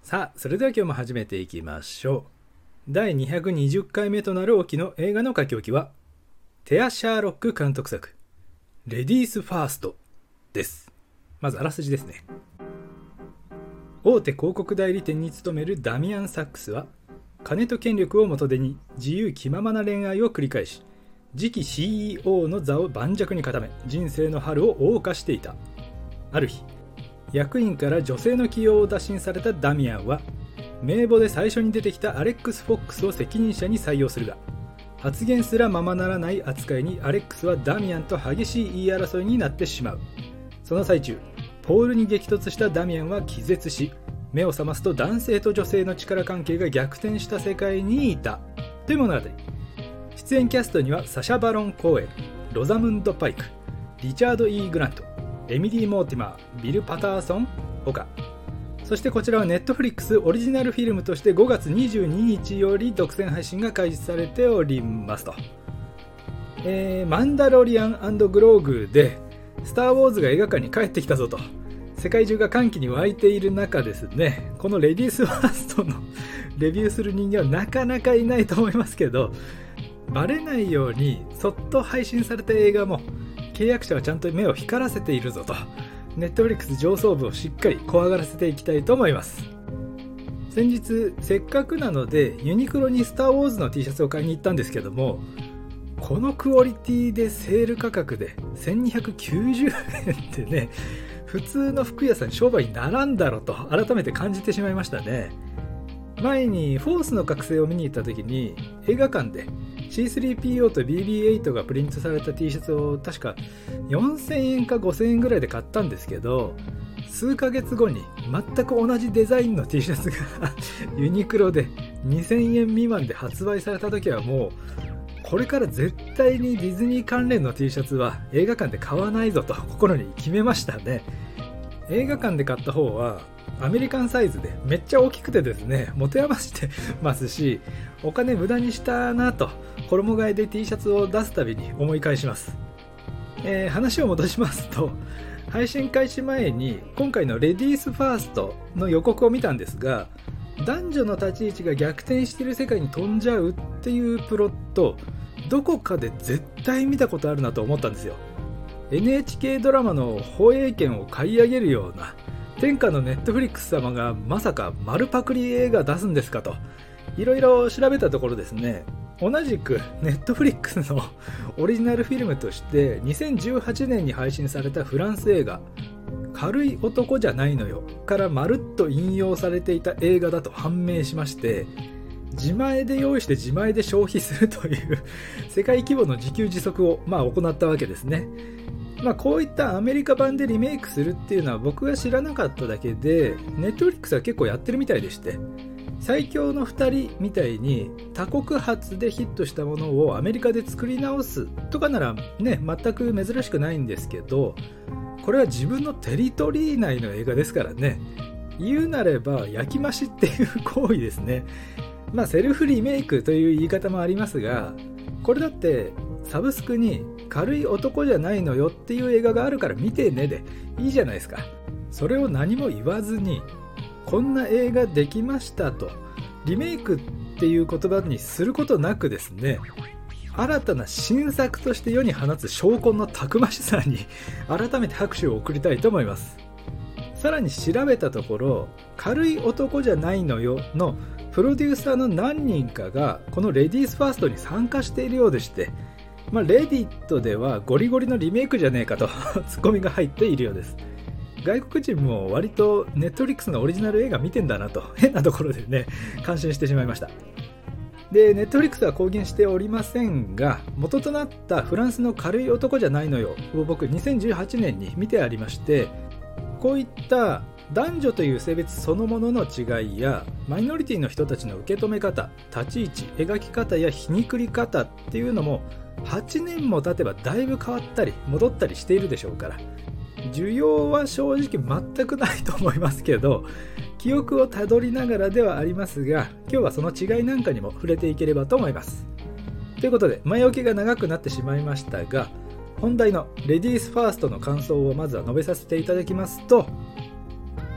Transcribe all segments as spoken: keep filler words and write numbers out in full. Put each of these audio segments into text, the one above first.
さあ、それでは今日も始めていきましょう。だいにひゃくにじゅっかいめとなる沖の映画の書き置きは、テア・シャーロック監督作、レディース・ファーストです。まずあらすじですね。大手広告代理店に勤めるダミアン・サックスは、金と権力を元手に自由気ままな恋愛を繰り返し、次期 シーイーオー の座を盤石に固め、人生の春を謳歌していた。ある日、役員から女性の起用を打診されたダミアンは、名簿で最初に出てきたアレックス・フォックスを責任者に採用するが、発言すらままならない扱いにアレックスはダミアンと激しい言い争いになってしまう。その最中、ポールに激突したダミアンは気絶し、目を覚ますと男性と女性の力関係が逆転した世界にいたという物語。出演キャストにはサシャ・バロン・コーエン、ロザムンド・パイク、リチャード・イー・グラント、エミリー・モーティマー、ビル・パターソンほか。そしてこちらはネットフリックスオリジナルフィルムとしてごがつにじゅうににちより独占配信が開始されておりますと。えー、マンダロリアン&グローグでスター・ウォーズが映画館に帰ってきたぞと世界中が歓喜に沸いている中ですね、このレディース・ファーストのレビューする人間はなかなかいないと思いますけど、バレないようにそっと配信された映画も契約者はちゃんと目を光らせているぞと、ネットフリックス上層部をしっかり怖がらせていきたいと思います。先日せっかくなのでユニクロにスター・ウォーズの T シャツを買いに行ったんですけども、このクオリティでセール価格でせんにひゃくきゅうじゅうえんってね、普通の服屋さん商売にならんだろうと改めて感じてしまいましたね。前にフォースの覚醒を見に行った時に映画館で シースリーピーオー と ビービーエイト がプリントされた T シャツを確かよんせんえんかごせんえんぐらいで買ったんですけど、数ヶ月後に全く同じデザインの T シャツがユニクロでにせんえん未満で発売された時はもうこれから絶対にディズニー関連の T シャツは映画館で買わないぞと心に決めましたね。映画館で買った方はアメリカンサイズでめっちゃ大きくてですね、持て余してますし、お金無駄にしたなと衣替えで T シャツを出すたびに思い返します。えー、話を戻しますと、配信開始前に今回のレディースファーストの予告を見たんですが、男女の立ち位置が逆転している世界に飛んじゃうっていうプロット、どこかで絶対見たことあるなと思ったんですよ。 エヌエイチケー ドラマの放映権を買い上げるような天下のネットフリックス様がまさか丸パクリ映画出すんですかといろいろ調べたところですね、同じくネットフリックスのオリジナルフィルムとしてにせんじゅうはちねんに配信されたフランス映画軽い男じゃないのよからまるっと引用されていた映画だと判明しまして、自前で用意して自前で消費するという世界規模の自給自足をまあ行ったわけですね。まあ、こういったアメリカ版でリメイクするっていうのは僕が知らなかっただけで、ネットフリックスは結構やってるみたいでして、最強のふたりみたいに他国発でヒットしたものをアメリカで作り直すとかならね、全く珍しくないんですけど、これは自分のテリトリー内の映画ですからね、言うなれば焼き増しっていう行為ですね。まあセルフリメイクという言い方もありますが、これだってサブスクに軽い男じゃないのよっていう映画があるから見てねでいいじゃないですか。それを何も言わずにこんな映画できましたとリメイクっていう言葉にすることなくですね、新たな新作として世に放つ証拠のたくましさに改めて拍手を送りたいと思います。さらに調べたところ、軽い男じゃないのよのプロデューサーの何人かがこのレディースファーストに参加しているようでして、まあ、レディットではゴリゴリのリメイクじゃねえかとツッコミが入っているようです。外国人も割とネットフリックスのオリジナル映画見てんだなと変なところでね感心してしまいました。で、ネットフリックスは公言しておりませんが、元となったフランスの軽い男じゃないのよを僕にせんじゅうはちねんに見てありまして、こういった男女という性別そのものの違いやマイノリティの人たちの受け止め方、立ち位置、描き方や皮肉り方っていうのもはちねんも経てばだいぶ変わったり戻ったりしているでしょうから、需要は正直全くないと思いますけど、記憶をたどりながらではありますが、今日はその違いなんかにも触れていければと思います。ということで前置きが長くなってしまいましたが、本題のレディースファーストの感想をまずは述べさせていただきますと、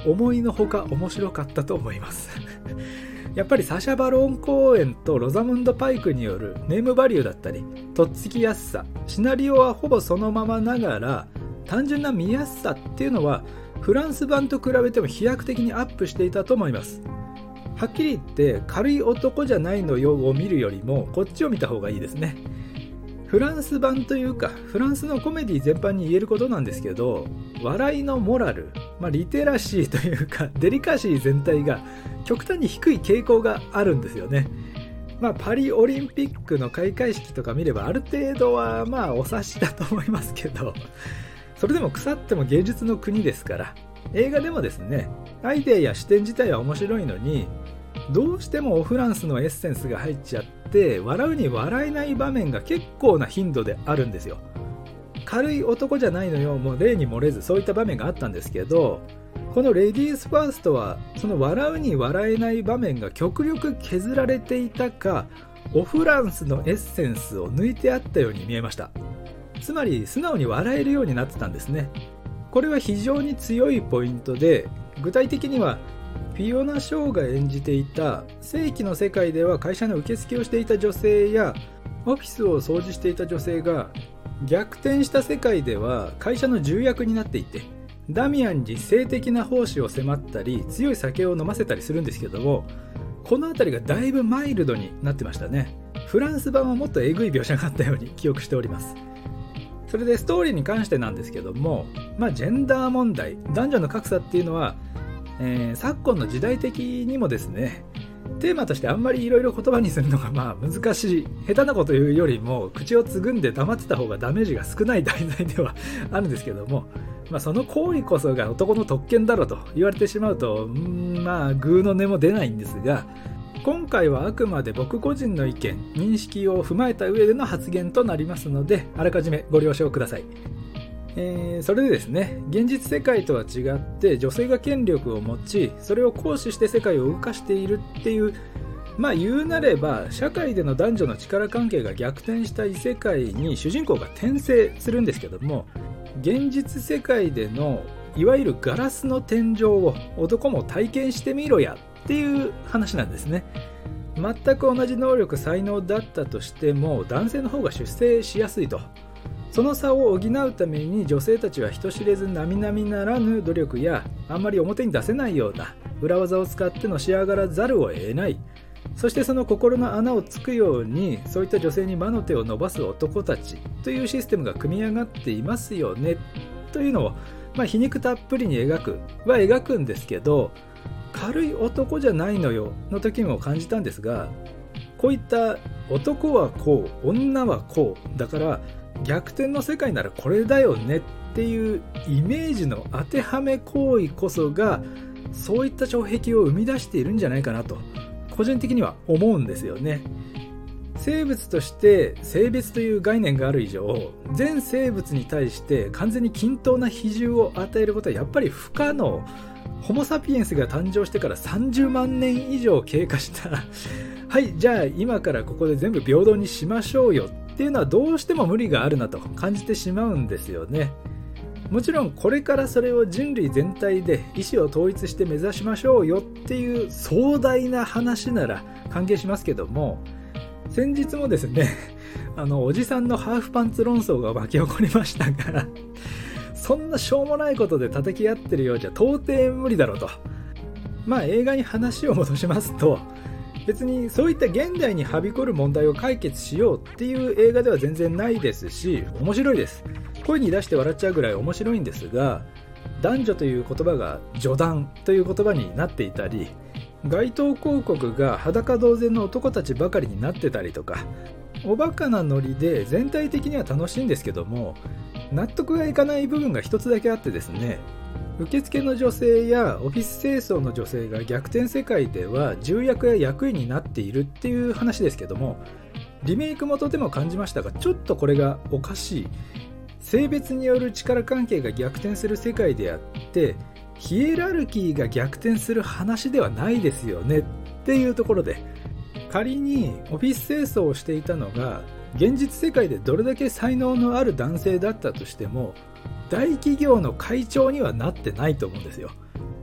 思いのほか面白かったと思いますやっぱりサシャ・バロン公演とロザムンド・パイクによるネームバリューだったりとっつきやすさ、シナリオはほぼそのままながら単純な見やすさっていうのはフランス版と比べても飛躍的にアップしていたと思います。はっきり言って軽い男じゃないのよを見るよりもこっちを見た方がいいですね。フランス版というかフランスのコメディ全般に言えることなんですけど、笑いのモラル、まあ、リテラシーというかデリカシー全体が極端に低い傾向があるんですよね。まあ、パリオリンピックの開会式とか見ればある程度はまあお察しだと思いますけど、それでも腐っても芸術の国ですから、映画でもですねアイデアや視点自体は面白いのにどうしてもオフランスのエッセンスが入っちゃって笑うに笑えない場面が結構な頻度であるんですよ。軽い男じゃないのよもう例に漏れずそういった場面があったんですけど、このレディースファーストはその笑うに笑えない場面が極力削られていたか、オフランスのエッセンスを抜いてあったように見えました。つまり素直に笑えるようになってたんですね。これは非常に強いポイントで、具体的にはフィオナ・ショーが演じていた正規の世界では会社の受付をしていた女性やオフィスを掃除していた女性が逆転した世界では会社の重役になっていて、ダミアンに性的な奉仕を迫ったり強い酒を飲ませたりするんですけども、このあたりがだいぶマイルドになってましたね。フランス版はもっとエグい描写があったように記憶しております。それでストーリーに関してなんですけども、まあ、ジェンダー問題、男女の格差っていうのは、えー、昨今の時代的にもですねテーマとしてあんまりいろいろ言葉にするのがまあ難しい、下手なこと言うよりも口をつぐんで黙ってた方がダメージが少ない題材ではあるんですけども、まあ、その行為こそが男の特権だろうと言われてしまうと、んーまあグーの音も出ないんですが、今回はあくまで僕個人の意見認識を踏まえた上での発言となりますので、あらかじめご了承ください。えー、それでですね、現実世界とは違って女性が権力を持ちそれを行使して世界を動かしているっていう、まあ言うなれば社会での男女の力関係が逆転した異世界に主人公が転生するんですけども、現実世界でのいわゆるガラスの天井を男も体験してみろやっていう話なんですね。全く同じ能力才能だったとしても男性の方が出世しやすいと、その差を補うために女性たちは人知れず並々ならぬ努力やあんまり表に出せないような裏技を使ってのし上がらざるを得ない、そしてその心の穴をつくようにそういった女性に魔の手を伸ばす男たちというシステムが組み上がっていますよねというのを、まあ、皮肉たっぷりに描くは描くんですけど、軽い男じゃないのよの時も感じたんですが、こういった男はこう女はこうだから逆転の世界ならこれだよねっていうイメージの当てはめ行為こそがそういった障壁を生み出しているんじゃないかなと個人的には思うんですよね。生物として性別という概念がある以上、全生物に対して完全に均等な比重を与えることはやっぱり不可能。ホモ・サピエンスが誕生してからさんじゅうまんねん以上経過したはいじゃあ今からここで全部平等にしましょうよっていうのはどうしても無理があるなと感じてしまうんですよね。もちろんこれからそれを人類全体で意思を統一して目指しましょうよっていう壮大な話なら歓迎しますけども、先日もですねあのおじさんのハーフパンツ論争が巻き起こりましたがそんなしょうもないことで叩き合ってるようじゃ到底無理だろうと。まあ映画に話を戻しますと、別にそういった現代にはびこる問題を解決しようっていう映画では全然ないですし、面白いです。声に出して笑っちゃうぐらい面白いんですが、男女という言葉が女男という言葉になっていたり、街頭広告が裸同然の男たちばかりになってたりとか、おバカなノリで全体的には楽しいんですけども、納得がいかない部分が一つだけあってですね、受付の女性やオフィス清掃の女性が逆転世界では重役や役員になっているっていう話ですけども、リメイク元でも感じましたが、ちょっとこれがおかしい。性別による力関係が逆転する世界であってヒエラルキーが逆転する話ではないですよねっていうところで、仮にオフィス清掃をしていたのが現実世界でどれだけ才能のある男性だったとしても大企業の会長にはなってないと思うんですよ。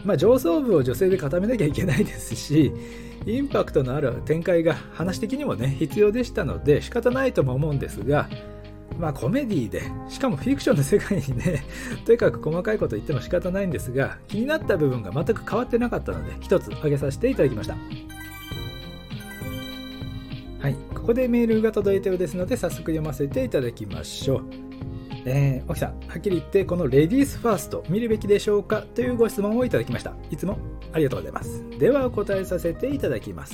まあ、上層部を女性で固めなきゃいけないですし、インパクトのある展開が話的にもね必要でしたので仕方ないとも思うんですが、まあコメディで、しかもフィクションの世界にねとにかく細かいこと言っても仕方ないんですが、気になった部分が全く変わってなかったので一つ挙げさせていただきました。はい、ここでメールが届いてるですので早速読ませていただきましょう。えー、沖さん、はっきり言ってこのレディースファースト見るべきでしょうかというご質問をいただきました。いつもありがとうございます。ではお答えさせていただきます。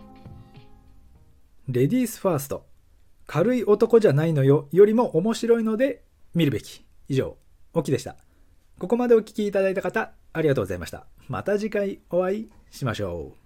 レディースファースト、軽い男じゃないのよよりも面白いので見るべき。以上、沖でした。ここまでお聞きいただいた方ありがとうございました。また次回お会いしましょう。